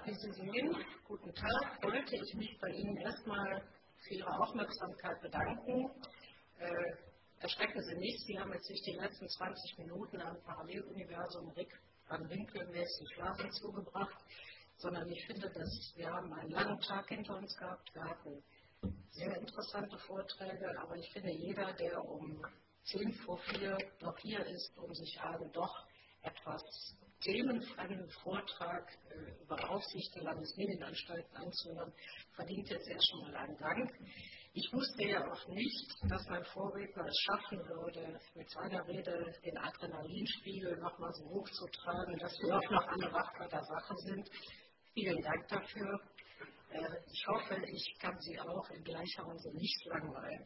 wie Sie sehen, guten Tag, wollte ich mich bei Ihnen erstmal für Ihre Aufmerksamkeit bedanken. Erschrecken Sie nicht, Sie haben jetzt nicht die letzten 20 Minuten am Paralleluniversum Rick van Winkel-mäßig Schlafen zugebracht, sondern ich finde, dass wir haben einen langen Tag hinter uns gehabt. Wir hatten sehr interessante Vorträge, aber ich finde, jeder, der um 3:10 noch hier ist, um sich einen doch etwas themenfremden Vortrag über Aufsicht der Landesmedienanstalten anzuhören, verdient jetzt erst schon mal einen Dank. Ich wusste ja auch nicht, dass mein Vorredner es schaffen würde, mit seiner Rede den Adrenalinspiegel nochmal so hochzutragen, dass wir auch noch alle wach bei der Sache sind. Vielen Dank dafür. Ich hoffe, ich kann Sie auch in gleicher Weise nicht langweilen.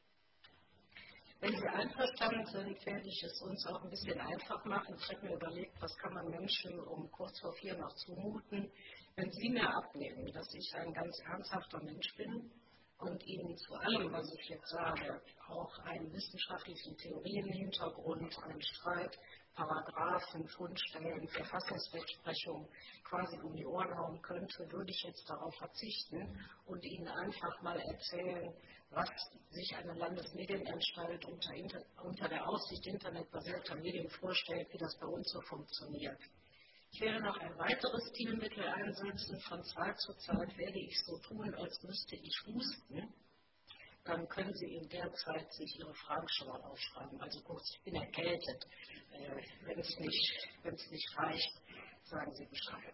Wenn Sie einverstanden sind, werde ich es uns auch ein bisschen einfach machen. Ich habe mir überlegt, was kann man Menschen um kurz vor 4 noch zumuten, wenn Sie mir abnehmen, dass ich ein ganz ernsthafter Mensch bin und Ihnen zu allem, was ich jetzt sage, auch einen wissenschaftlichen Theorienhintergrund, einen Streit, Paragraphen, Fundstellen, Verfassungsrechtsprechung quasi um die Ohren hauen könnte, würde ich jetzt darauf verzichten und Ihnen einfach mal erzählen, was sich eine Landesmedienanstalt unter der Aussicht internetbasierter Medien vorstellt, wie das bei uns so funktioniert. Ich werde noch ein weiteres Stilmittel einsetzen. Von Zeit zu Zeit werde ich so tun, als müsste ich husten. Dann können Sie in der Zeit sich Ihre Fragen schon mal aufschreiben. Also kurz, ich bin erkältet. Wenn es nicht reicht, sagen Sie Bescheid.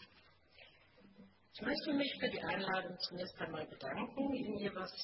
Ich möchte mich für die Einladung zunächst einmal bedanken, Ihnen hier was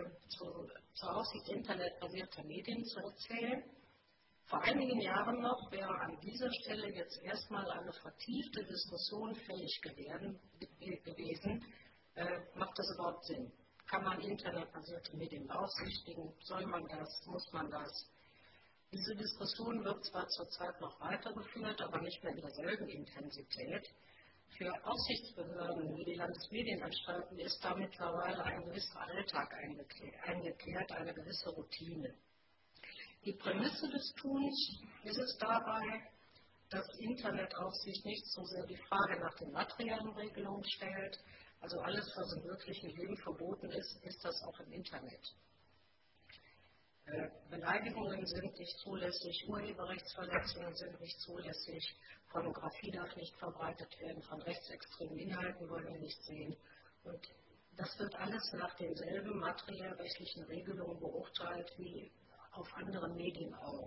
zur Aussicht internetbasierter Medien zu erzählen. Vor einigen Jahren noch wäre an dieser Stelle jetzt erstmal eine vertiefte Diskussion fällig gewesen. Macht das überhaupt Sinn? Kann man internetbasierte Medien beaufsichtigen? Soll man das? Muss man das? Diese Diskussion wird zwar zurzeit noch weitergeführt, aber nicht mehr in derselben Intensität. Für Aufsichtsbehörden wie die Landesmedienanstalten ist da mittlerweile ein gewisser Alltag eingekehrt, eine gewisse Routine. Die Prämisse des Tuns ist es dabei, dass Internetaufsicht nicht so sehr die Frage nach den materiellen Regelungen stellt, also alles, was im wirklichen Leben verboten ist, ist das auch im Internet. Beleidigungen sind nicht zulässig, Urheberrechtsverletzungen sind nicht zulässig, Pornografie darf nicht verbreitet werden, von rechtsextremen Inhalten wollen wir nicht sehen. Und das wird alles nach denselben materiell-rechtlichen Regelungen beurteilt wie auf anderen Medien auch.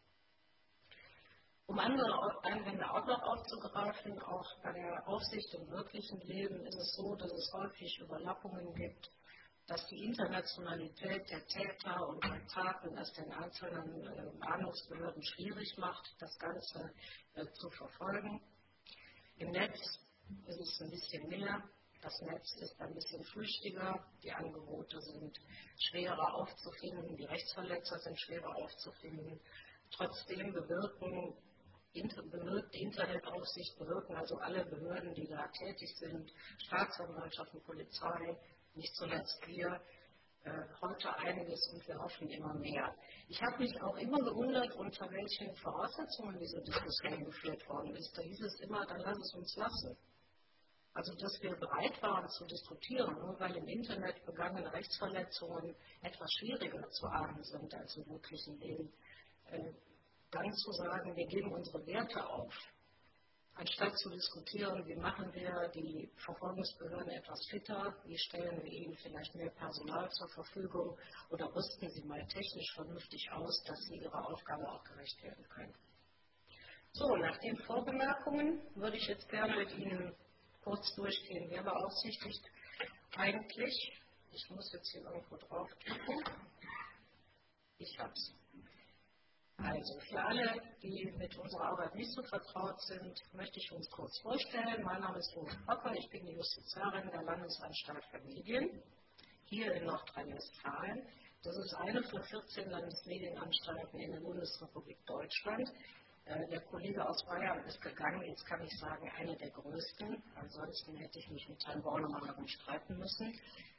Um andere Einwände auch noch aufzugreifen, auch bei der Aufsicht im wirklichen Leben ist es so, dass es häufig Überlappungen gibt, dass die Internationalität der Täter und der Taten es den einzelnen Ahndungsbehörden schwierig macht, das Ganze zu verfolgen. Im Netz ist es ein bisschen mehr. Das Netz ist ein bisschen flüchtiger, die Angebote sind schwerer aufzufinden, die Rechtsverletzer sind schwerer aufzufinden. Trotzdem bewirkt die Internetaufsicht, bewirken also alle Behörden, die da tätig sind, Staatsanwaltschaften, Polizei, nicht zuletzt wir, heute einiges und wir hoffen immer mehr. Ich habe mich auch immer gewundert, unter welchen Voraussetzungen diese Diskussion geführt worden ist. Da hieß es immer, dann lass es uns lassen. Also, dass wir bereit waren zu diskutieren, nur weil im Internet begangene Rechtsverletzungen etwas schwieriger zu ahnden sind als im wirklichen Leben. Dann zu sagen, wir geben unsere Werte auf, anstatt zu diskutieren, wie machen wir die Verfolgungsbehörden etwas fitter, wie stellen wir ihnen vielleicht mehr Personal zur Verfügung oder rüsten sie mal technisch vernünftig aus, dass sie ihrer Aufgabe auch gerecht werden können. So, nach den Vorbemerkungen würde ich jetzt gerne mit Ihnen kurz durchgehen. Wer beaufsichtigt eigentlich? Ich muss jetzt hier irgendwo drauf drücken. Ich habe es. Also, für alle, die mit unserer Arbeit nicht so vertraut sind, möchte ich uns kurz vorstellen. Mein Name ist Uwe Popper, ich bin die Justiziarin der Landesanstalt für Medien, hier in Nordrhein-Westfalen. Das ist eine von 14 Landesmedienanstalten in der Bundesrepublik Deutschland. Der Kollege aus Bayern ist gegangen, jetzt kann ich sagen, eine der größten. Ansonsten hätte ich mich mit Herrn Bornemann darum streiten müssen.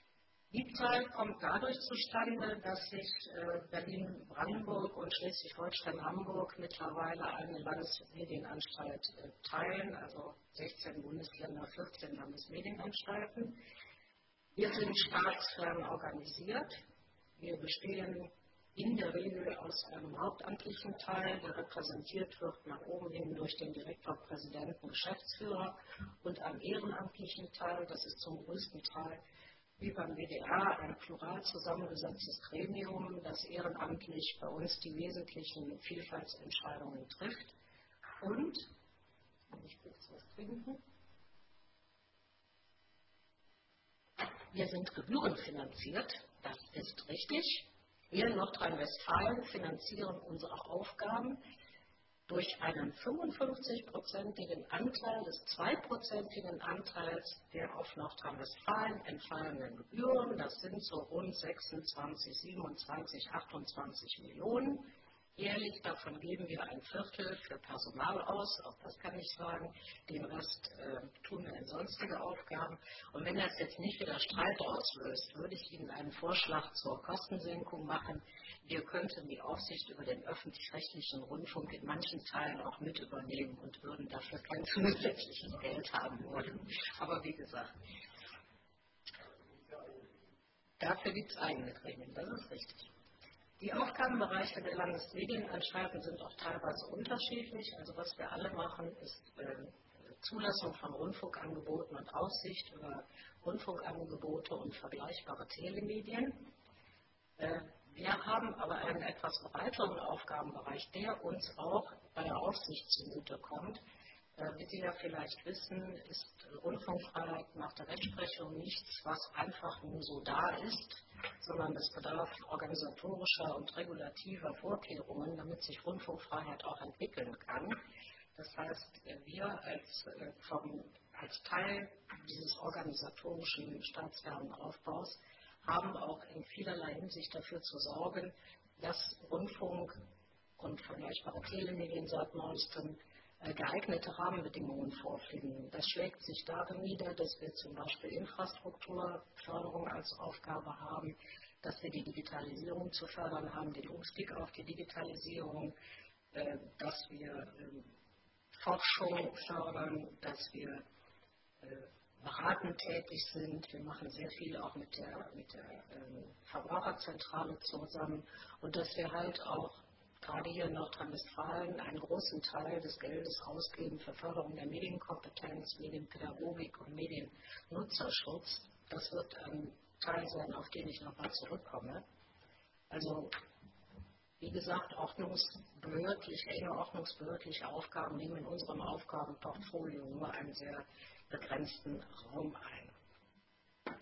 Die Zahl kommt dadurch zustande, dass sich Berlin-Brandenburg und Schleswig-Holstein-Hamburg mittlerweile eine Landesmedienanstalt teilen, also 16 Bundesländer, 14 Landesmedienanstalten. Wir sind staatsfern organisiert. Wir bestehen in der Regel aus einem hauptamtlichen Teil, der repräsentiert wird nach oben hin durch den Direktor, Präsidenten, Geschäftsführer, und einem ehrenamtlichen Teil, das ist zum größten Teil wie beim WDR ein plural zusammengesetztes Gremium, das ehrenamtlich bei uns die wesentlichen Vielfaltsentscheidungen trifft. Und, ich kurz was trinken, wir sind gebührenfinanziert, das ist richtig. Wir in Nordrhein-Westfalen finanzieren unsere Aufgaben durch einen 55-prozentigen Anteil des 2-prozentigen Anteils der auf Nordrhein-Westfalen entfallenden Gebühren. Das sind so rund 26, 27, 28 Millionen. Jährlich, davon geben wir ein Viertel für Personal aus, auch das kann ich sagen. Den Rest tun wir in sonstige Aufgaben. Und wenn das jetzt nicht wieder Streit auslöst, würde ich Ihnen einen Vorschlag zur Kostensenkung machen. Wir könnten die Aufsicht über den öffentlich-rechtlichen Rundfunk in manchen Teilen auch mit übernehmen und würden dafür kein zusätzliches Geld haben wollen. Aber wie gesagt, dafür gibt es eigene Gremien, das ist richtig. Die Aufgabenbereiche der Landesmedienanstalten sind auch teilweise unterschiedlich. Also was wir alle machen, ist Zulassung von Rundfunkangeboten und Aufsicht über Rundfunkangebote und vergleichbare Telemedien. Wir haben aber einen etwas breiteren Aufgabenbereich, der uns auch bei der Aufsicht zugutekommt. Wie Sie ja vielleicht wissen, ist Rundfunkfreiheit nach der Rechtsprechung nichts, was einfach nur so da ist, sondern es bedarf organisatorischer und regulativer Vorkehrungen, damit sich Rundfunkfreiheit auch entwickeln kann. Das heißt, wir als Teil dieses organisatorischen staatsfernen Aufbaus haben auch in vielerlei Hinsicht dafür zu sorgen, dass Rundfunk und vergleichbare Telemedien seit neuestem geeignete Rahmenbedingungen vorfinden. Das schlägt sich darin nieder, dass wir zum Beispiel Infrastrukturförderung als Aufgabe haben, dass wir die Digitalisierung zu fördern haben, den Umstieg auf die Digitalisierung, dass wir Forschung fördern, dass wir beratend tätig sind. Wir machen sehr viel auch mit der Verbraucherzentrale zusammen und dass wir halt auch gerade hier in Nordrhein-Westfalen einen großen Teil des Geldes ausgeben für Förderung der Medienkompetenz, Medienpädagogik und Mediennutzerschutz. Das wird ein Teil sein, auf den ich nochmal zurückkomme. Also, wie gesagt, enge ordnungsbehördliche Aufgaben nehmen in unserem Aufgabenportfolio nur einen sehr begrenzten Raum ein.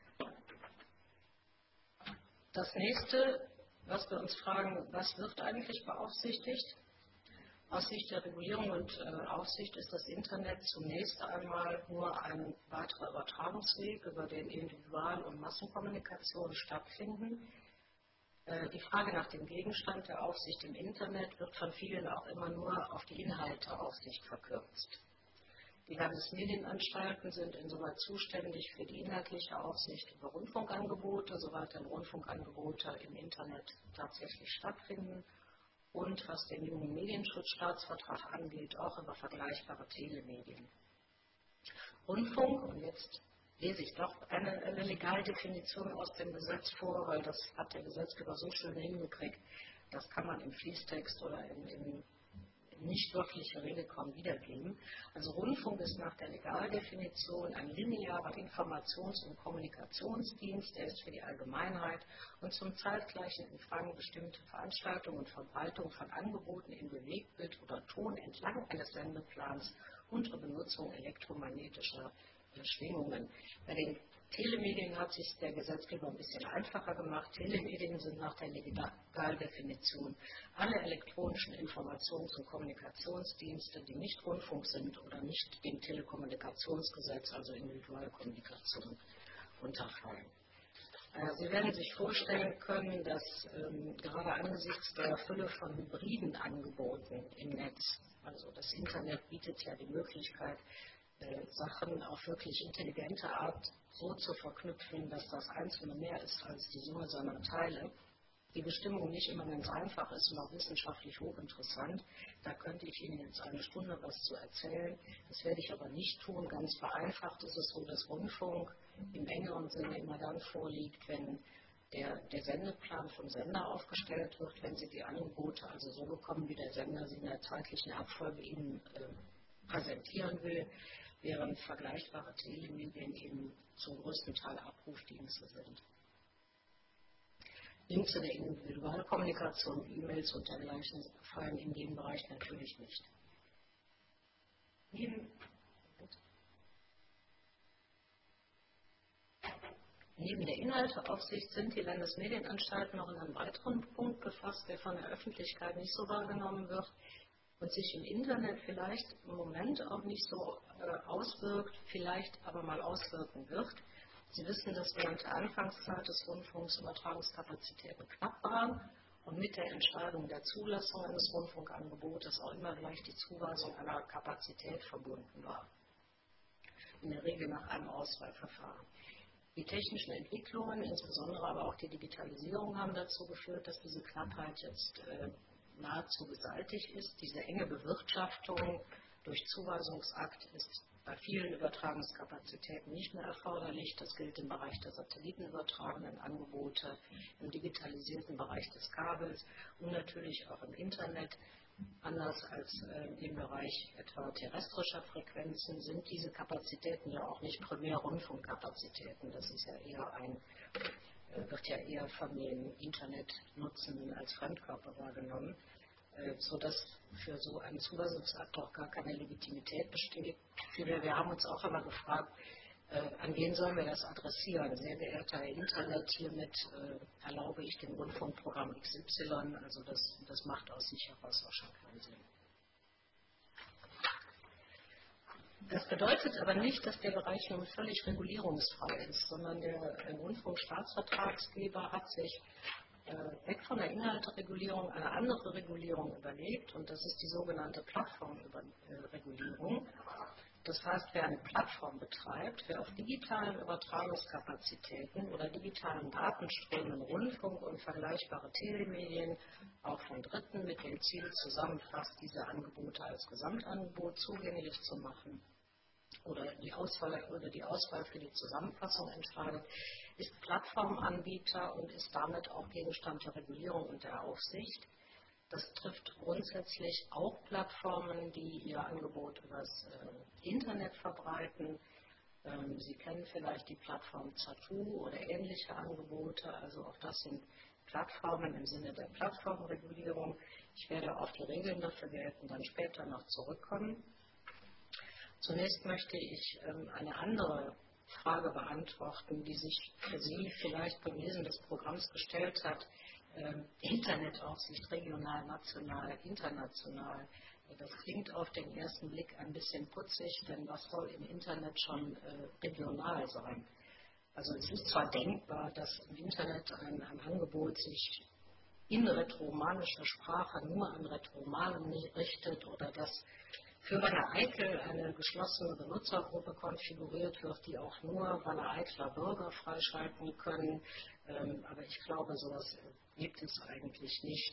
Das nächste, was wir uns fragen, was wird eigentlich beaufsichtigt? Aus Sicht der Regulierung und Aufsicht ist das Internet zunächst einmal nur ein weiterer Übertragungsweg, über den Individual- und Massenkommunikation stattfinden. Die Frage nach dem Gegenstand der Aufsicht im Internet wird von vielen auch immer nur auf die Inhalteaufsicht verkürzt. Die Landesmedienanstalten sind insoweit zuständig für die inhaltliche Aufsicht über Rundfunkangebote, soweit dann Rundfunkangebote im Internet tatsächlich stattfinden und was den jungen Medienschutzstaatsvertrag angeht, auch über vergleichbare Telemedien. Rundfunk, und jetzt lese ich doch eine Legaldefinition aus dem Gesetz vor, weil das hat der Gesetzgeber so schön hingekriegt, das kann man im Fließtext oder in nicht wörtliche Rede kaum wiedergeben. Also Rundfunk ist nach der Legaldefinition ein linearer Informations- und Kommunikationsdienst, der ist für die Allgemeinheit und zum zeitgleichen Empfang bestimmte Veranstaltungen und Verbreitung von Angeboten in Bewegtbild oder Ton entlang eines Sendeplans unter Benutzung elektromagnetischer Schwingungen. Bei den Telemedien hat sich der Gesetzgeber ein bisschen einfacher gemacht. Telemedien sind nach der Legaldefinition alle elektronischen Informations- und Kommunikationsdienste, die nicht Rundfunk sind oder nicht dem Telekommunikationsgesetz, also Individualkommunikation, unterfallen. Sie werden sich vorstellen können, dass gerade angesichts der Fülle von hybriden Angeboten im Netz, also das Internet bietet ja die Möglichkeit, Sachen auf wirklich intelligente Art so zu verknüpfen, dass das Einzelne mehr ist als die Summe seiner Teile. Die Bestimmung nicht immer ganz einfach ist und auch wissenschaftlich hochinteressant. Da könnte ich Ihnen jetzt eine Stunde was zu erzählen. Das werde ich aber nicht tun. Ganz vereinfacht ist es so, dass Rundfunk im engeren Sinne immer dann vorliegt, wenn der Sendeplan vom Sender aufgestellt wird, wenn Sie die Angebote also so bekommen, wie der Sender sie in der zeitlichen Abfolge Ihnen präsentieren will, während vergleichbare Telemedien eben zum größten Teil Abrufdienste sind. Links zu der Individualkommunikation, E-Mails und dergleichen fallen in dem Bereich natürlich nicht. Neben der Inhalteaufsicht sind die Landesmedienanstalten noch in einem weiteren Punkt befasst, der von der Öffentlichkeit nicht so wahrgenommen wird und sich im Internet vielleicht im Moment auch nicht so auswirkt, vielleicht aber mal auswirken wird. Sie wissen, dass während der Anfangszeit des Rundfunks Übertragungskapazitäten knapp waren und mit der Entscheidung der Zulassung eines Rundfunkangebotes auch immer gleich die Zuweisung einer Kapazität verbunden war. In der Regel nach einem Auswahlverfahren. Die technischen Entwicklungen, insbesondere aber auch die Digitalisierung, haben dazu geführt, dass diese Knappheit jetzt nahezu beseitigt ist. Diese enge Bewirtschaftung durch Zuweisungsakt ist bei vielen Übertragungskapazitäten nicht mehr erforderlich. Das gilt im Bereich der satellitenübertragenen Angebote, im digitalisierten Bereich des Kabels und natürlich auch im Internet. Anders als im Bereich etwa terrestrischer Frequenzen sind diese Kapazitäten ja auch nicht primär Rundfunkkapazitäten. Das ist ja eher wird ja eher von den Internetnutzenden als Fremdkörper wahrgenommen, sodass für so einen Zuweisungsakt auch gar keine Legitimität besteht. Wir haben uns auch immer gefragt, an wen sollen wir das adressieren? Sehr geehrter Herr Internet, hiermit erlaube ich dem Rundfunkprogramm XY, also das macht aus sich heraus auch schon keinen Sinn. Das bedeutet aber nicht, dass der Bereich nun völlig regulierungsfrei ist, sondern der Rundfunkstaatsvertragsgeber hat sich weg von der Inhalteregulierung eine andere Regulierung überlegt, und das ist die sogenannte Plattformregulierung. Das heißt, wer eine Plattform betreibt, wer auf digitalen Übertragungskapazitäten oder digitalen Datenströmen Rundfunk und vergleichbare Telemedien auch von Dritten mit dem Ziel zusammenfasst, diese Angebote als Gesamtangebot zugänglich zu machen oder die Auswahl für die Zusammenfassung entscheidet, ist Plattformanbieter und ist damit auch Gegenstand der Regulierung und der Aufsicht. Das trifft grundsätzlich auch Plattformen, die ihr Angebot übers Internet verbreiten. Sie kennen vielleicht die Plattform Zattoo oder ähnliche Angebote. Also auch das sind Plattformen im Sinne der Plattformregulierung. Ich werde auf die Regeln dafür gelten, dann später noch zurückkommen. Zunächst möchte ich eine andere Frage beantworten, die sich für Sie vielleicht beim Lesen des Programms gestellt hat. Internetaufsicht, regional, national, international. Das klingt auf den ersten Blick ein bisschen putzig, denn was soll im Internet schon regional sein? Also es ist zwar denkbar, dass im Internet ein Angebot sich in rätoromanischer Sprache nur an Rätoromanen richtet oder dass für Wanne Eickel eine geschlossene Benutzergruppe konfiguriert wird, die auch nur Wanne Eicler Bürger freischalten können. Aber ich glaube, sowas gibt es eigentlich nicht.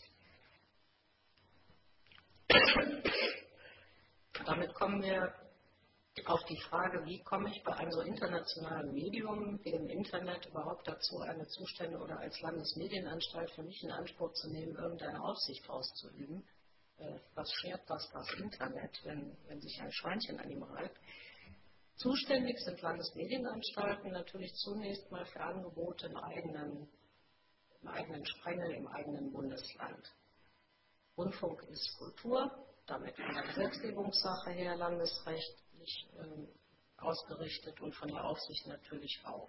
Damit kommen wir auf die Frage, wie komme ich bei einem so internationalen Medium wie dem Internet überhaupt dazu, eine Zustände oder als Landesmedienanstalt für mich in Anspruch zu nehmen, irgendeine Aufsicht auszuüben. Was schert das Internet, wenn sich ein Schweinchen an ihm reibt? Zuständig sind Landesmedienanstalten natürlich zunächst mal für Angebote im eigenen Sprengel, im eigenen Bundesland. Rundfunk ist Kultur, damit von der Gesetzgebungssache her landesrechtlich ausgerichtet und von der Aufsicht natürlich auch.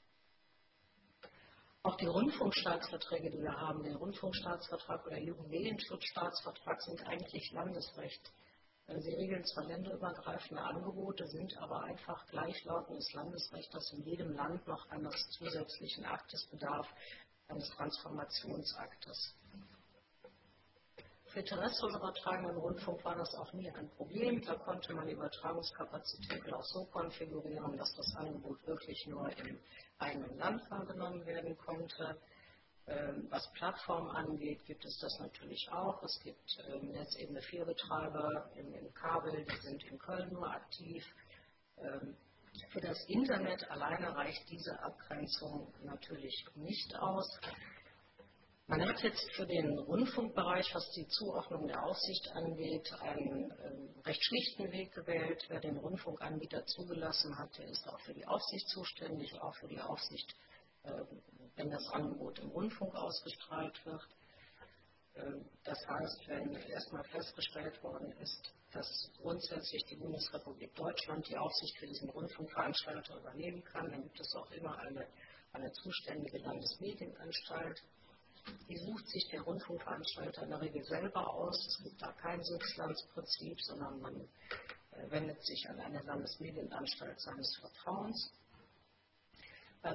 Auch die Rundfunkstaatsverträge, die wir haben, der Rundfunkstaatsvertrag oder der Jugendmedienschutzstaatsvertrag, sind eigentlich Landesrecht. Sie regeln zwar länderübergreifende Angebote, sind aber einfach gleichlautendes Landesrecht, das in jedem Land noch eines zusätzlichen Aktes bedarf, eines Transformationsaktes. Für terrestrisch übertragenen Rundfunk war das auch nie ein Problem. Da konnte man die Übertragungskapazitäten auch so konfigurieren, dass das Angebot wirklich nur im eigenen Land wahrgenommen werden konnte. Was Plattformen angeht, gibt es das natürlich auch. Es gibt Netzebene 4 Betreiber im Kabel, die sind in Köln nur aktiv. Für das Internet alleine reicht diese Abgrenzung natürlich nicht aus. Man hat jetzt für den Rundfunkbereich, was die Zuordnung der Aufsicht angeht, einen recht schlichten Weg gewählt. Wer den Rundfunkanbieter zugelassen hat, der ist auch für die Aufsicht zuständig, auch für die Aufsicht, wenn das Angebot im Rundfunk ausgestrahlt wird. Das heißt, wenn erstmal festgestellt worden ist, dass grundsätzlich die Bundesrepublik Deutschland die Aufsicht für diesen Rundfunkveranstalter übernehmen kann, dann gibt es auch immer eine zuständige Landesmedienanstalt. Die sucht sich der Rundfunkveranstalter in der Regel selber aus. Es gibt da kein Substanzprinzip, sondern man wendet sich an eine Landesmedienanstalt seines Vertrauens. Bei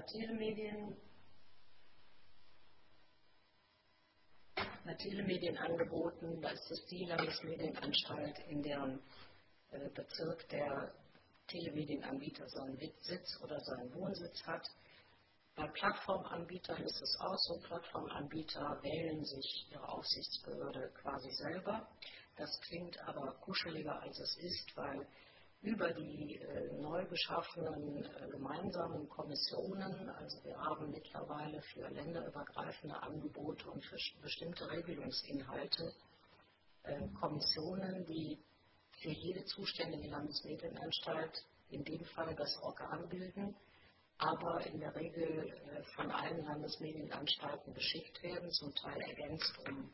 Telemedienangeboten, da ist es die Landesmedienanstalt, in deren Bezirk der Telemedienanbieter seinen Sitz oder seinen Wohnsitz hat. Bei Plattformanbietern ist es auch so, Plattformanbieter wählen sich ihre Aufsichtsbehörde quasi selber. Das klingt aber kuscheliger, als es ist, weil über die neu geschaffenen gemeinsamen Kommissionen, also wir haben mittlerweile für länderübergreifende Angebote und für bestimmte Regelungsinhalte Kommissionen, die für jede zuständige Landesmedienanstalt in dem Fall das Organ bilden, aber in der Regel von allen Landesmedienanstalten beschickt werden, zum Teil ergänzt um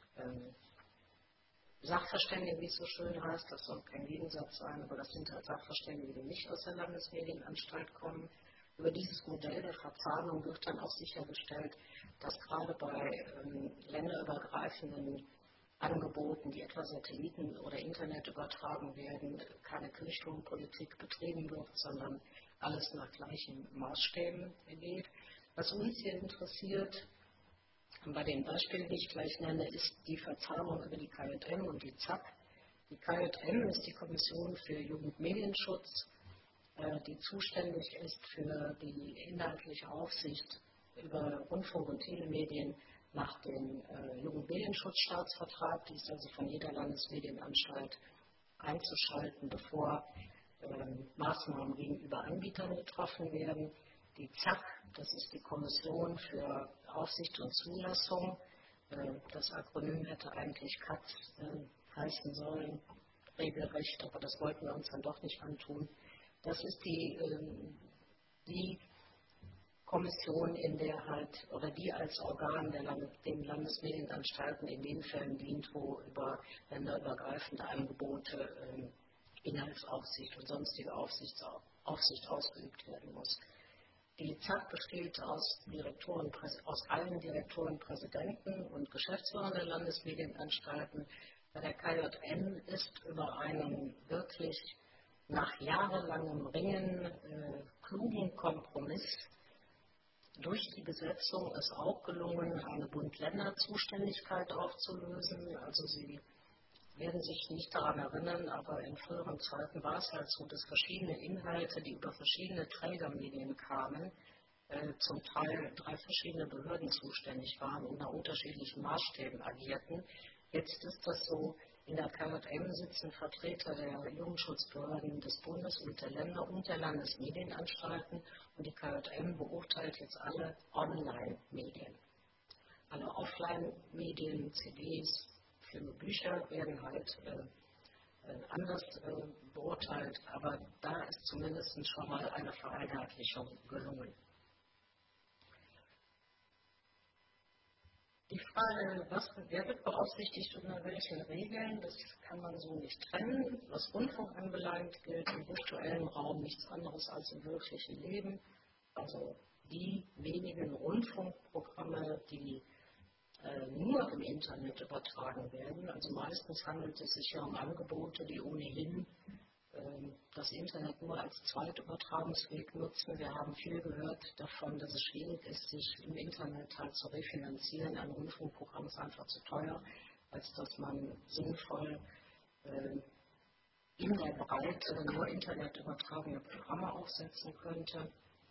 Sachverständige, wie es so schön heißt. Das soll kein Gegensatz sein, aber das sind halt Sachverständige, die nicht aus der Landesmedienanstalt kommen. Über dieses Modell der Verzahnung wird dann auch sichergestellt, dass gerade bei länderübergreifenden Angeboten, die etwa Satelliten oder Internet übertragen werden, keine Kirchturmpolitik betrieben wird, sondern alles nach gleichen Maßstäben geht. Was uns hier interessiert, bei den Beispielen, die ich gleich nenne, ist die Verzahnung über die KJM und die ZAK. Die KJM ist die Kommission für Jugendmedienschutz, die zuständig ist für die inhaltliche Aufsicht über Rundfunk und Telemedien nach dem Jugendmedienschutzstaatsvertrag. Die ist also von jeder Landesmedienanstalt einzuschalten, bevor Maßnahmen gegenüber Anbietern getroffen werden. Die ZAK, das ist die Kommission für Aufsicht und Zulassung. Das Akronym hätte eigentlich CATS heißen sollen, regelrecht, aber das wollten wir uns dann doch nicht antun. Das ist die Kommission, in der halt, oder die als Organ den Landesmedienanstalten in den Fällen dient, wo über länderübergreifende Angebote Inhaltsaufsicht und sonstige Aufsicht ausgeübt werden muss. Die ZAK besteht aus allen Direktoren, Präsidenten und Geschäftsführern der Landesmedienanstalten. Bei der KJM ist über einen wirklich nach jahrelangem Ringen klugen Kompromiss durch die Besetzung es auch gelungen, eine Bund-Länder-Zuständigkeit aufzulösen. Also Sie werden sich nicht daran erinnern, aber in früheren Zeiten war es halt so, dass verschiedene Inhalte, die über verschiedene Trägermedien kamen, zum Teil 3 verschiedene Behörden zuständig waren und nach unterschiedlichen Maßstäben agierten. Jetzt ist das so, in der KJM sitzen Vertreter der Jugendschutzbehörden des Bundes und der Länder und der Landesmedienanstalten und die KJM beurteilt jetzt alle Online-Medien. Alle Offline-Medien, CDs, Filme, Bücher werden halt anders beurteilt, aber da ist zumindest schon mal eine Vereinheitlichung gelungen. Die Frage, wer wird beaufsichtigt unter welchen Regeln, das kann man so nicht trennen. Was Rundfunk anbelangt, gilt im virtuellen Raum nichts anderes als im wirklichen Leben. Also die wenigen Rundfunkprogramme, die nur im Internet übertragen werden. Also meistens handelt es sich ja um Angebote, die ohnehin das Internet nur als Zweitübertragungsweg nutzen. Wir haben viel gehört davon, dass es schwierig ist, sich im Internet halt zu refinanzieren. Ein Rundfunkprogramm ist einfach zu teuer. als dass man sinnvoll in der Breite nur internetübertragene Programme aufsetzen könnte.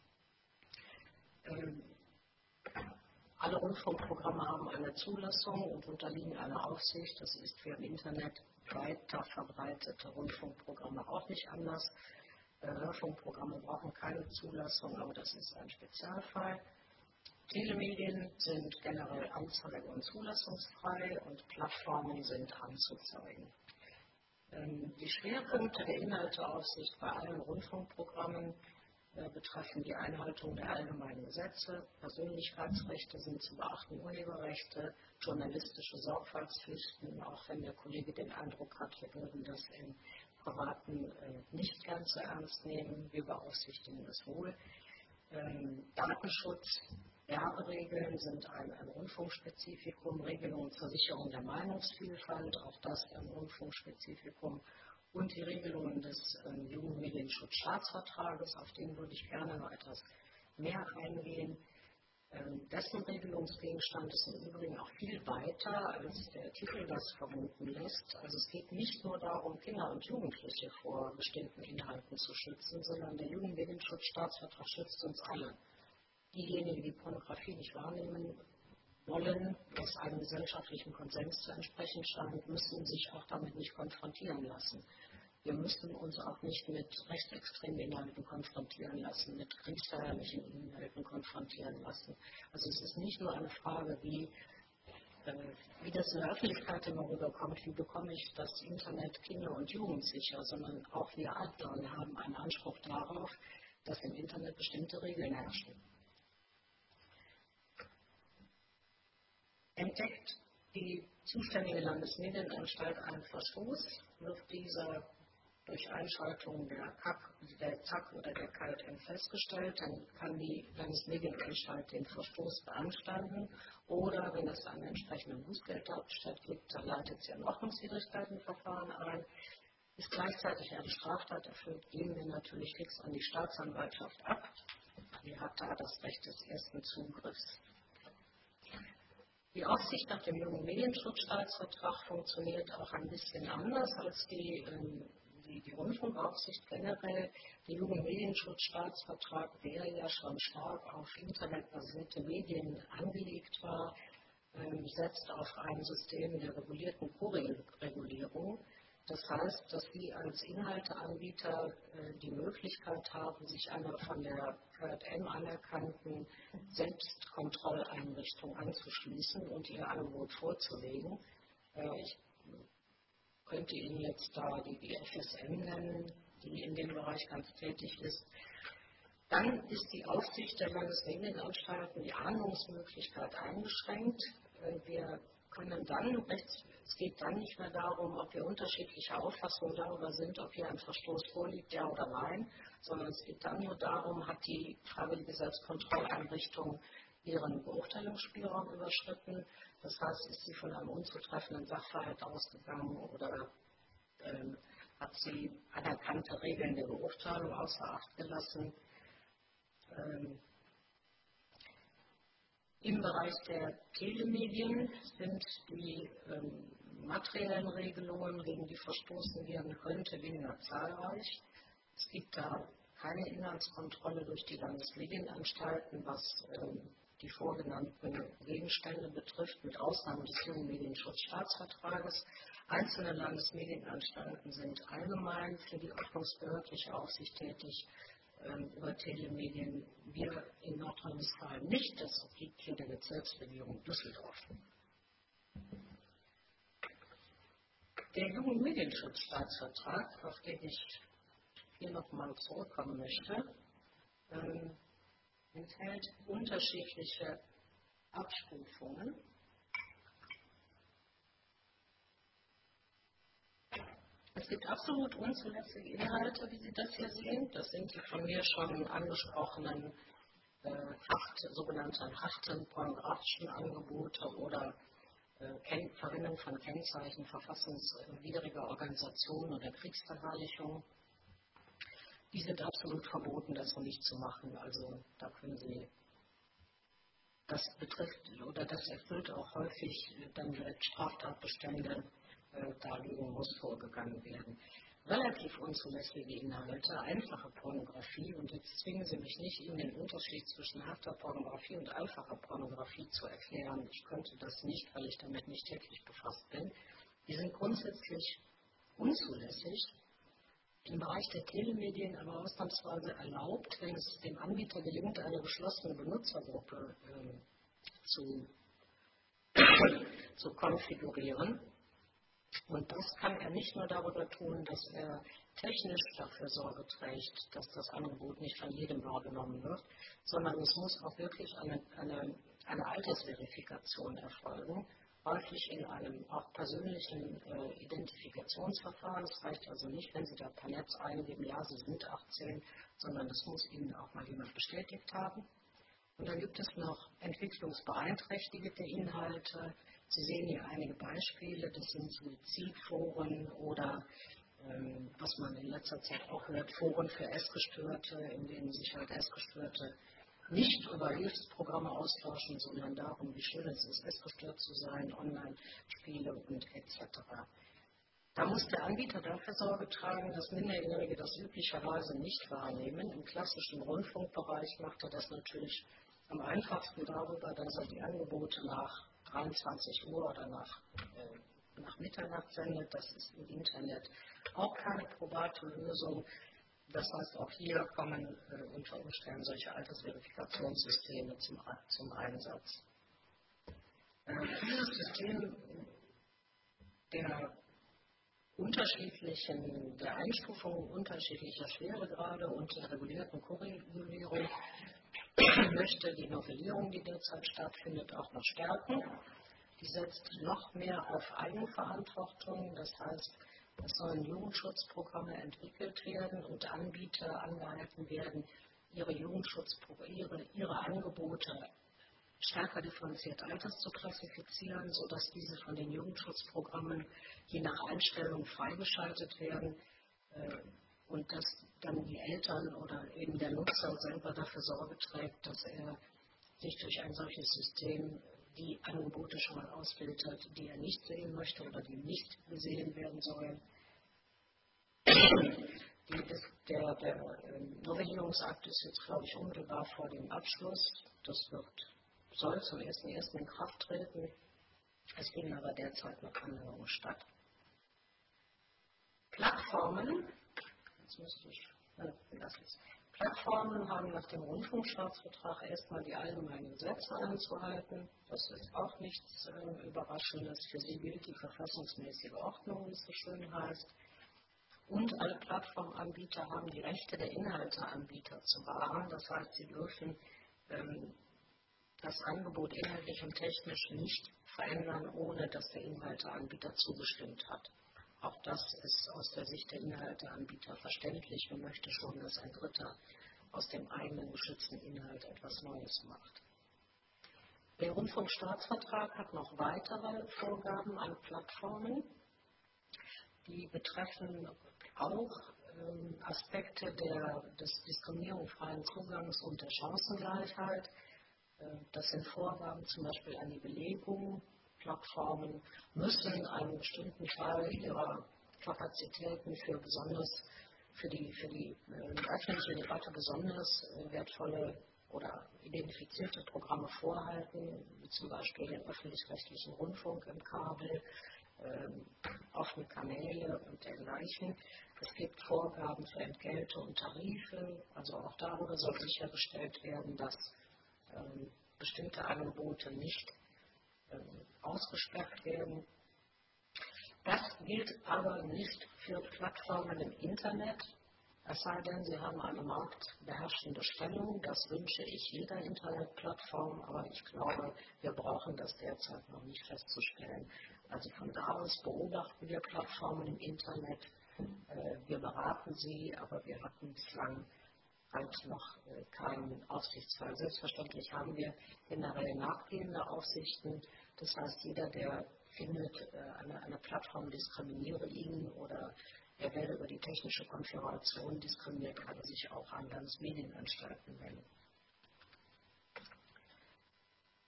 Alle Rundfunkprogramme haben eine Zulassung und unterliegen einer Aufsicht. Das ist für im Internet weiter verbreitete Rundfunkprogramme auch nicht anders. Hörfunkprogramme brauchen keine Zulassung, aber das ist ein Spezialfall. Telemedien sind generell anzeige- und zulassungsfrei und Plattformen sind anzuzeigen. Die Schwerpunkte der Inhalteaufsicht bei allen Rundfunkprogrammen betreffen die Einhaltung der allgemeinen Gesetze, Persönlichkeitsrechte sind zu beachten, Urheberrechte, journalistische Sorgfaltspflichten, auch wenn der Kollege den Eindruck hat, wir würden das im Privaten nicht ganz so ernst nehmen, wir beaufsichtigen das wohl. Datenschutz, Werberegeln sind ein Rundfunkspezifikum, Regelungen zur Sicherung der Meinungsvielfalt, auch das ein Rundfunkspezifikum und die Regelungen des Jugendmedienschutzstaatsvertrages, auf den würde ich gerne noch etwas mehr eingehen. Dessen Regelungsgegenstand ist im Übrigen auch viel weiter, als der Titel das vermuten lässt. Also es geht nicht nur darum, Kinder und Jugendliche vor bestimmten Inhalten zu schützen, sondern der Jugendmedienschutzstaatsvertrag schützt uns alle. Diejenigen, die Pornografie nicht wahrnehmen wollen, was einem gesellschaftlichen Konsens zu entsprechen scheint, müssen sich auch damit nicht konfrontieren lassen. Wir müssen uns auch nicht mit rechtsextremen Inhalten konfrontieren lassen, mit kriegsverherrlichen Inhalten konfrontieren lassen. Also es ist nicht nur eine Frage, wie das in der Öffentlichkeit immer rüberkommt, wie bekomme ich das Internet kinder- und jugendsicher, sondern auch wir Adler haben einen Anspruch darauf, dass im Internet bestimmte Regeln herrschen. Entdeckt die zuständige Landesmedienanstalt einen Verstoß, wird dieser durch Einschaltung der ZAK oder der KLM festgestellt, dann kann die Landesmedienanstalt den Verstoß beanstanden oder wenn es einen entsprechenden Bußgeldtatbestand gibt, dann leitet sie ein Ordnungswidrigkeitenverfahren ein. Ist gleichzeitig eine Straftat erfüllt, geben wir natürlich fix an die Staatsanwaltschaft ab. Die hat da das Recht des ersten Zugriffs. Die Aufsicht nach dem Jugendmedienschutzstaatsvertrag funktioniert auch ein bisschen anders als die Rundfunkaufsicht generell. Der Jugendmedienschutzstaatsvertrag, der ja schon stark auf internetbasierte Medien angelegt war, setzt auf ein System der regulierten Koregulierung. Das heißt, dass Sie als Inhalteanbieter die Möglichkeit haben, sich einer von der KJM anerkannten Selbstkontrolleinrichtung anzuschließen und ihr Angebot vorzulegen. Ich könnte Ihnen jetzt da die FSM nennen, die in dem Bereich ganz tätig ist. Dann ist die Aufsicht der Landesmedienanstalten, die Ahndungsmöglichkeit eingeschränkt. Wir können dann, es geht dann nicht mehr darum, ob wir unterschiedlicher Auffassung darüber sind, ob hier ein Verstoß vorliegt, ja oder nein, sondern es geht dann nur darum, hat die freiwillige Selbstkontrolleinrichtung ihren Beurteilungsspielraum überschritten. Das heißt, ist sie von einem unzutreffenden Sachverhalt ausgegangen oder hat sie anerkannte Regeln der Beurteilung außer Acht gelassen. Im Bereich der Telemedien sind die materiellen Regelungen, gegen die verstoßen werden könnte, weniger zahlreich. Es gibt da keine Inhaltskontrolle durch die Landesmedienanstalten, was die vorgenannten Gegenstände betrifft, mit Ausnahme des Jugendmedienschutzstaatsvertrages. Einzelne Landesmedienanstalten sind allgemein für die ordnungsbehördliche Aufsicht tätig. Über Telemedien, wir in Nordrhein-Westfalen nicht, das obliegt hier der Bezirksregierung Düsseldorf. Der Jugendmedienschutzstaatsvertrag, auf den ich hier nochmal zurückkommen möchte, enthält unterschiedliche Abstufungen. Es gibt absolut unzulässige Inhalte, wie Sie das hier sehen. Das sind die von mir schon angesprochenen sogenannten harten pornografischen Angebote oder Verwendung von Kennzeichen verfassungswidriger Organisationen oder Kriegsverherrlichung. Die sind absolut verboten, das so nicht zu machen. Also da können Sie Das betrifft oder das erfüllt auch häufig dann direkt Straftatbestände, dagegen muss vorgegangen werden. Relativ unzulässige Inhalte, einfache Pornografie, und jetzt zwingen Sie mich nicht, Ihnen den Unterschied zwischen harter Pornografie und einfacher Pornografie zu erklären. Ich könnte das nicht, weil ich damit nicht täglich befasst bin. Die sind grundsätzlich unzulässig, im Bereich der Telemedien aber ausnahmsweise erlaubt, wenn es dem Anbieter gelingt, eine geschlossene Benutzergruppe zu konfigurieren. Und das kann er nicht nur darüber tun, dass er technisch dafür Sorge trägt, dass das Angebot nicht von jedem wahrgenommen wird, sondern es muss auch wirklich eine Altersverifikation erfolgen, häufig in einem auch persönlichen Identifikationsverfahren. Es reicht also nicht, wenn Sie da per Netz eingeben, ja, Sie sind 18, sondern das muss Ihnen auch mal jemand bestätigt haben. Und dann gibt es noch entwicklungsbeeinträchtigte Inhalte. Sie sehen hier einige Beispiele, das sind Suizidforen oder, was man in letzter Zeit auch hört, Foren für Essgestörte, in denen sich halt Essgestörte nicht über Hilfsprogramme austauschen, sondern darum, wie schön es ist, essgestört zu sein, Online-Spiele und etc. Da muss der Anbieter dafür Sorge tragen, dass Minderjährige das üblicherweise nicht wahrnehmen. Im klassischen Rundfunkbereich macht er das natürlich am einfachsten darüber, dass er die Angebote nach 23 Uhr oder nach Mitternacht sendet. Das ist im Internet auch keine probate Lösung. Das heißt, auch hier kommen unter Umständen solche Altersverifikationssysteme zum Einsatz. Dieses System der Einstufung unterschiedlicher Schweregrade und der regulierten Korregulierung möchte die Novellierung, die derzeit stattfindet, auch noch stärken. Die setzt noch mehr auf Eigenverantwortung, das heißt, es sollen Jugendschutzprogramme entwickelt werden und Anbieter angehalten werden, ihre Angebote stärker differenziert alters zu klassifizieren, sodass diese von den Jugendschutzprogrammen je nach Einstellung freigeschaltet werden und dass dann die Eltern oder eben der Nutzer selber dafür Sorge trägt, dass er sich durch ein solches System die Angebote schon mal ausfiltert, die er nicht sehen möchte oder die nicht gesehen werden sollen. Der Novellierungsakt ist jetzt, glaube ich, unmittelbar vor dem Abschluss. Das soll zum 1.1. in Kraft treten. Es finden aber derzeit noch Anhörungen statt. Plattformen haben nach dem Rundfunkstaatsvertrag erstmal die allgemeinen Gesetze einzuhalten. Das ist auch nichts Überraschendes. Für sie gilt die verfassungsmäßige Ordnung, wie es so schön heißt. Und alle Plattformanbieter haben die Rechte der Inhalteanbieter zu wahren. Das heißt, sie dürfen das Angebot inhaltlich und technisch nicht verändern, ohne dass der Inhalteanbieter zugestimmt hat. Auch das ist aus der Sicht der Inhalteanbieter verständlich. Man möchte schon, dass ein Dritter aus dem eigenen geschützten Inhalt etwas Neues macht. Der Rundfunkstaatsvertrag hat noch weitere Vorgaben an Plattformen. Die betreffen auch Aspekte des diskriminierungsfreien Zugangs und der Chancengleichheit. Das sind Vorgaben zum Beispiel an die Belegung. Plattformen müssen einen bestimmten Teil ihrer Kapazitäten für die öffentliche Debatte besonders wertvolle oder identifizierte Programme vorhalten, wie zum Beispiel den öffentlich-rechtlichen Rundfunk im Kabel, offene Kanäle und dergleichen. Es gibt Vorgaben für Entgelte und Tarife, also auch darüber soll sichergestellt werden, dass bestimmte Angebote nicht ausgesperrt werden. Das gilt aber nicht für Plattformen im Internet, es sei denn, sie haben eine marktbeherrschende Stellung. Das wünsche ich jeder Internetplattform, aber ich glaube, wir brauchen das derzeit noch nicht festzustellen. Also von da aus beobachten wir Plattformen im Internet, wir beraten sie, aber wir hatten bislang halt noch keinen Aufsichtsfall. Selbstverständlich haben wir generell nachgehende Aufsichten. Das heißt, jeder, der findet, eine Plattform diskriminiere ihn oder er werde über die technische Konfiguration diskriminiert, kann er sich auch an Landesmedienanstalten wenden.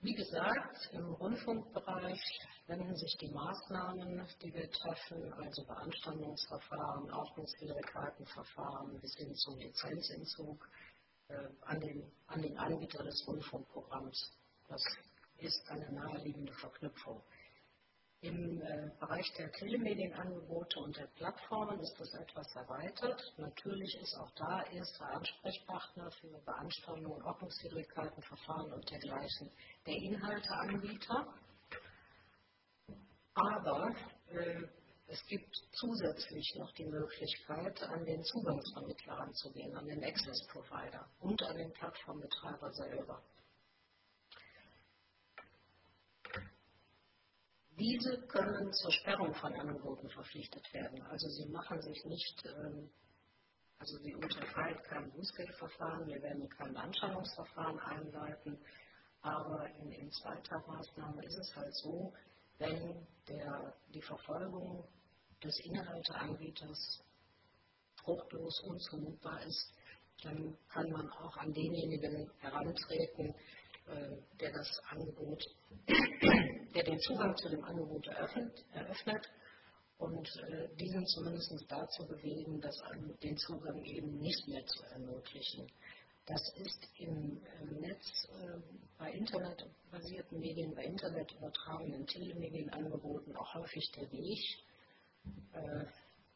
Wie gesagt, im Rundfunkbereich wenden sich die Maßnahmen, die wir treffen, also Beanstandungsverfahren, Ordnungswidrigkeitenverfahren bis hin zum Lizenzentzug, an den Anbieter des Rundfunkprogramms. Das ist eine naheliegende Verknüpfung. Im Bereich der Telemedienangebote und der Plattformen ist das etwas erweitert. Natürlich ist auch da erster Ansprechpartner für Beanstandungen, Ordnungswidrigkeiten, Verfahren und dergleichen der Inhalteanbieter. Aber es gibt zusätzlich noch die Möglichkeit, an den Zugangsvermittler ranzugehen, an den Access Provider und an den Plattformbetreiber selber. Diese können zur Sperrung von Angeboten verpflichtet werden. Also sie machen sich nicht, also sie unterfallen kein Bußgeldverfahren, wir werden kein Anschauungsverfahren einleiten, aber in zweiter Maßnahme ist es halt so, wenn die Verfolgung des Inhalteanbieters fruchtlos unzumutbar ist, dann kann man auch an denjenigen herantreten, der das Angebot, der den Zugang zu dem Angebot eröffnet und diesen zumindest dazu bewegen, den Zugang eben nicht mehr zu ermöglichen. Das ist im Netz bei internetbasierten Medien, bei internetübertragenen Telemedienangeboten auch häufig der Weg.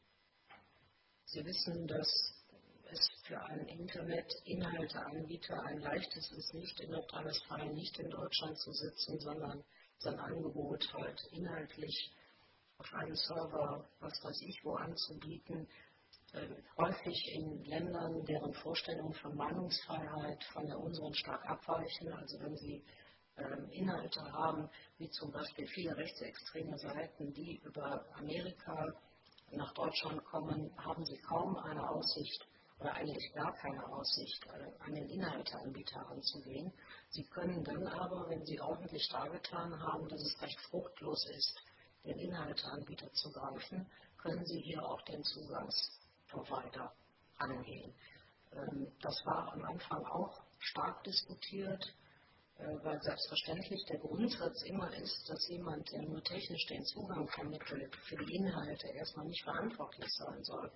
Sie wissen, dass es für einen Internet-Inhalteanbieter ein leichtes ist, nicht in Nordrhein-Westfalen, nicht in Deutschland zu sitzen, sondern sein Angebot halt inhaltlich auf einem Server, was weiß ich, wo anzubieten. Häufig in Ländern, deren Vorstellungen von Meinungsfreiheit von der unseren stark abweichen. Also wenn Sie Inhalte haben, wie zum Beispiel viele rechtsextreme Seiten, die über Amerika nach Deutschland kommen, haben Sie kaum eine Aussicht oder eigentlich gar keine Aussicht, an den Inhalteanbieter ranzugehen. Sie können dann aber, wenn Sie ordentlich dargetan haben, dass es recht fruchtlos ist, den Inhalteanbieter zu greifen, können Sie hier auch den Zugangsprovider angehen. Das war am Anfang auch stark diskutiert, weil selbstverständlich der Grundsatz immer ist, dass jemand, der nur technisch den Zugang vermittelt, für die Inhalte erstmal nicht verantwortlich sein soll.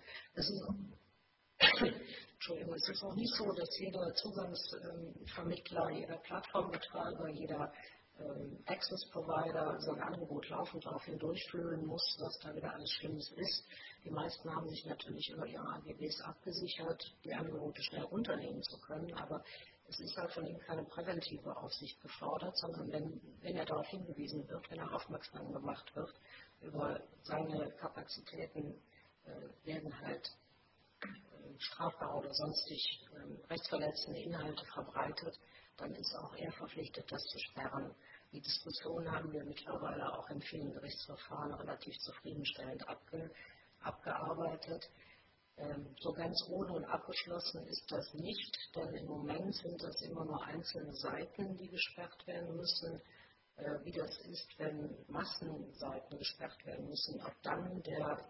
Entschuldigung, es ist auch nicht so, dass jeder Zugangsvermittler, jeder Plattformbetreiber, jeder Access Provider sein Angebot laufend darauf hindurchführen muss, was da wieder alles Schlimmes ist. Die meisten haben sich natürlich über ihre AGBs abgesichert, die Angebote schnell runternehmen zu können, aber es ist halt von ihm keine präventive Aufsicht gefordert, sondern wenn er darauf hingewiesen wird, wenn er aufmerksam gemacht wird über seine Kapazitäten, werden halt strafbare oder sonstig rechtsverletzende Inhalte verbreitet, dann ist auch er verpflichtet, das zu sperren. Die Diskussion haben wir mittlerweile auch in vielen Gerichtsverfahren relativ zufriedenstellend abgearbeitet. So ganz ohne und abgeschlossen ist das nicht, denn im Moment sind das immer nur einzelne Seiten, die gesperrt werden müssen. Wie das ist, wenn Massenseiten gesperrt werden müssen, ob dann der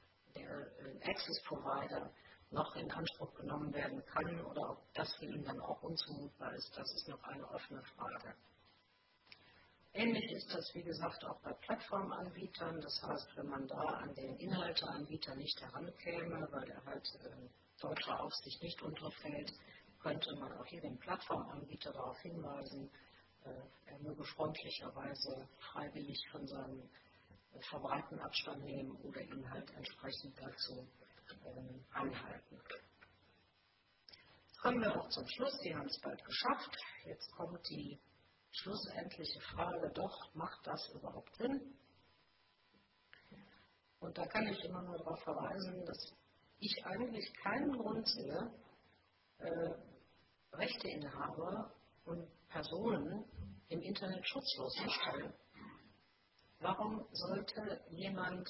Access Provider noch in Anspruch genommen werden kann oder ob das für ihn dann auch unzumutbar ist, das ist noch eine offene Frage. Ähnlich ist das, wie gesagt, auch bei Plattformanbietern. Das heißt, wenn man da an den Inhalteanbieter nicht herankäme, weil er halt deutscher Aufsicht nicht unterfällt, könnte man auch hier den Plattformanbieter darauf hinweisen, er möge freundlicherweise freiwillig von seinem Verbreiten Abstand nehmen oder ihn halt entsprechend dazu anhalten. Jetzt kommen wir auch zum Schluss, die haben es bald geschafft. Jetzt kommt die schlussendliche Frage, doch, macht das überhaupt Sinn? Und da kann ich immer nur darauf verweisen, dass ich eigentlich keinen Grund sehe, Rechteinhaber und Personen im Internet schutzlos zu stellen. Warum sollte jemand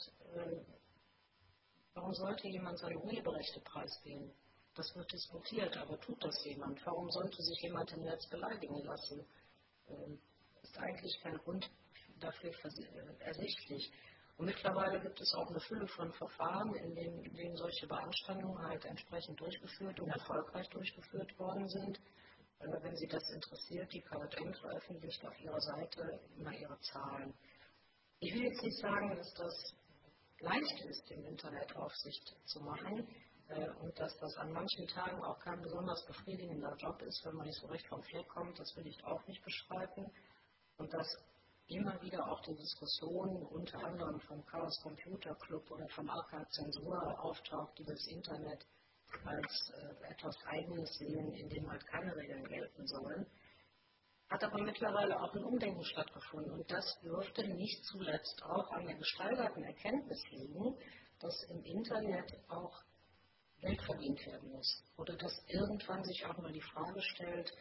seine Urheberrechte preisgeben? Das wird diskutiert, aber tut das jemand? Warum sollte sich jemand im Netz beleidigen lassen? Ist eigentlich kein Grund dafür ersichtlich. Und mittlerweile gibt es auch eine Fülle von Verfahren, in denen solche Beanstandungen halt entsprechend durchgeführt und erfolgreich durchgeführt worden sind. wenn Sie das interessiert, die KJM veröffentlicht auf ihrer Seite immer ihre Zahlen. Ich will jetzt nicht sagen, dass das leicht ist, im Internet Aufsicht zu machen und dass das an manchen Tagen auch kein besonders befriedigender Job ist, wenn man nicht so recht vom Fleck kommt, das will ich auch nicht bestreiten. Und dass immer wieder auch die Diskussion unter anderem vom Chaos Computer Club oder vom AK Zensur auftaucht, die das Internet als etwas Eigenes sehen, in dem halt keine Regeln gelten sollen. Hat aber mittlerweile auch ein Umdenken stattgefunden. Und das dürfte nicht zuletzt auch an der gesteigerten Erkenntnis liegen, dass im Internet auch Geld verdient werden muss. Oder dass irgendwann sich auch mal die Frage stellt,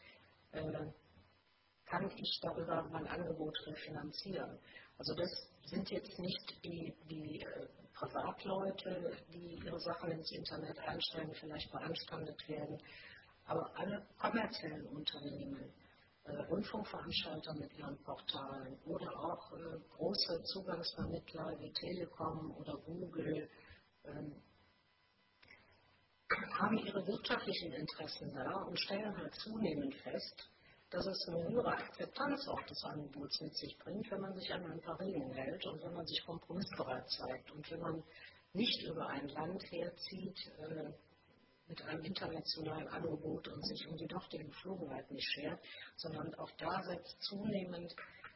kann ich darüber mein Angebot refinanzieren? Also das sind jetzt nicht die Privatleute, die ihre Sachen ins Internet einstellen, vielleicht beanstandet werden, aber alle kommerziellen Unternehmen, Rundfunkveranstalter mit ihren Portalen oder auch große Zugangsvermittler wie Telekom oder Google haben ihre wirtschaftlichen Interessen da und stellen halt zunehmend fest, dass es eine höhere Akzeptanz auch des Angebots mit sich bringt, wenn man sich an ein paar Regeln hält und wenn man sich kompromissbereit zeigt und wenn man nicht über ein Land herzieht mit einem internationalen Angebot und sich um die dortigen Geflogenheiten nicht schert, sondern auch da setzt zunehmend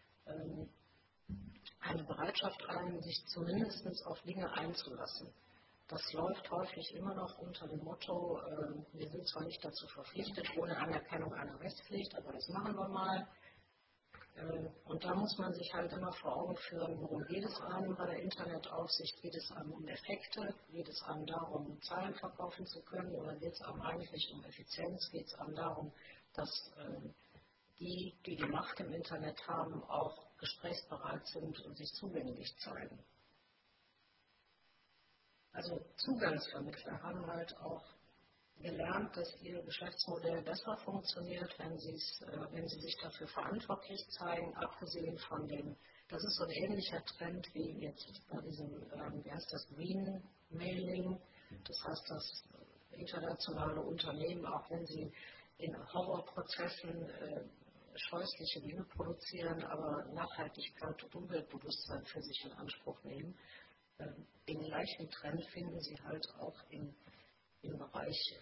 eine Bereitschaft ein, sich zumindest auf Dinge einzulassen. Das läuft häufig immer noch unter dem Motto, wir sind zwar nicht dazu verpflichtet, ohne Anerkennung einer Rechtspflicht, aber das machen wir mal. Und da muss man sich halt immer vor Augen führen, worum geht es einem bei der Internetaufsicht? Geht es einem um Effekte? Geht es einem darum, Zahlen verkaufen zu können? Oder geht es einem eigentlich um Effizienz? Geht es einem darum, dass die Macht im Internet haben, auch gesprächsbereit sind und sich zugänglich zeigen? Also Zugangsvermittler haben halt auch gelernt, dass ihr Geschäftsmodell besser funktioniert, wenn sie sich dafür verantwortlich zeigen, abgesehen von dem, das ist so ein ähnlicher Trend wie jetzt bei diesem, wie heißt das, Green Mailing, das heißt, dass internationale Unternehmen, auch wenn sie in Horrorprozessen scheußliche Dinge produzieren, aber Nachhaltigkeit und Umweltbewusstsein für sich in Anspruch nehmen, den gleichen Trend finden Sie halt auch im Bereich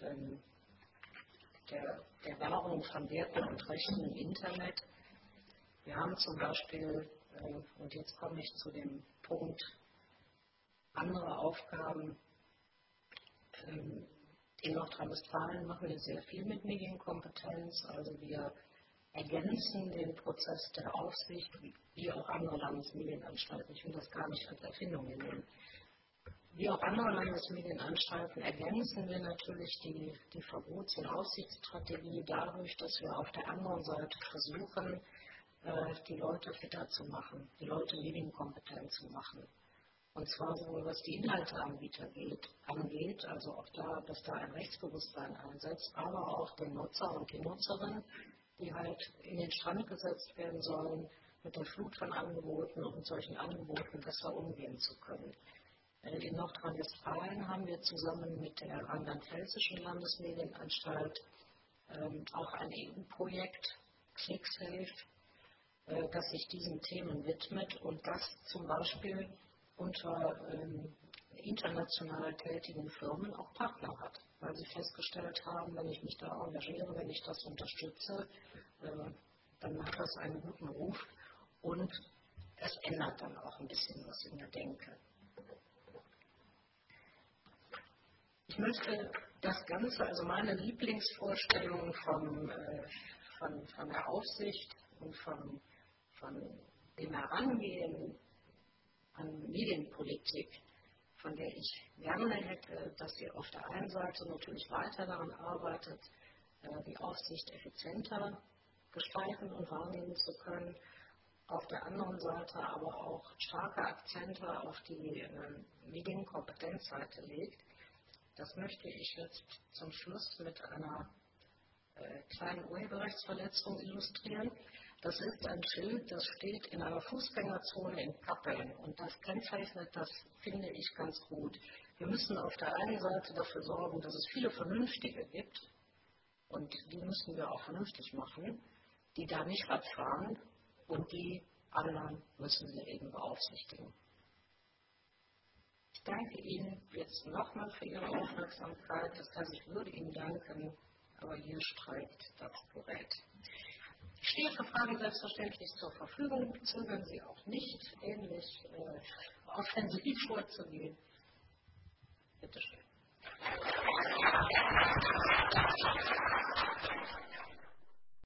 der Wahrung von Werten und Rechten im Internet. Wir haben zum Beispiel, und jetzt komme ich zu dem Punkt, andere Aufgaben. In Nordrhein-Westfalen machen wir sehr viel mit Medienkompetenz, also wir ergänzen den Prozess der Aufsicht, wie auch andere Landesmedienanstalten. Ich will das gar nicht als Erfindung nehmen. Wie auch andere Landesmedienanstalten ergänzen wir natürlich die Verbots- und Aufsichtsstrategie dadurch, dass wir auf der anderen Seite versuchen, die Leute fitter zu machen, die Leute medienkompetent zu machen. Und zwar sowohl was die Inhalteanbieter angeht, also auch da, dass da ein Rechtsbewusstsein einsetzt, aber auch den Nutzer und die Nutzerin, die halt in den Stand gesetzt werden sollen, mit der Flut von Angeboten und solchen Angeboten besser umgehen zu können. In Nordrhein-Westfalen haben wir zusammen mit der rheinland-pfälzischen Landesmedienanstalt auch ein EU-Projekt, ClickSafe, das sich diesen Themen widmet und das zum Beispiel unter international tätigen Firmen auch Partner hat, weil sie festgestellt haben, wenn ich mich da engagiere, wenn ich das unterstütze, dann macht das einen guten Ruf und es ändert dann auch ein bisschen was in der Denke. Ich möchte das Ganze, also meine Lieblingsvorstellung von der Aufsicht und von dem Herangehen an Medienpolitik, von der ich gerne hätte, dass sie auf der einen Seite natürlich weiter daran arbeitet, die Aufsicht effizienter gestalten und wahrnehmen zu können, auf der anderen Seite aber auch starke Akzente auf die Medienkompetenzseite legt. Das möchte ich jetzt zum Schluss mit einer kleinen Urheberrechtsverletzung illustrieren. Das ist ein Schild, das steht in einer Fußgängerzone in Kappeln und das kennzeichnet, das finde ich ganz gut. Wir müssen auf der einen Seite dafür sorgen, dass es viele Vernünftige gibt Und die müssen wir auch vernünftig machen, die da nicht Rad fahren und die anderen müssen sie eben beaufsichtigen. Ich danke Ihnen jetzt nochmal für Ihre Aufmerksamkeit. Das heißt, ich würde Ihnen danken, aber hier streikt das Gerät. Ich stehe für Fragen selbstverständlich zur Verfügung. Zögern Sie auch nicht, ähnlich offensiv vorzugehen. Bitte schön.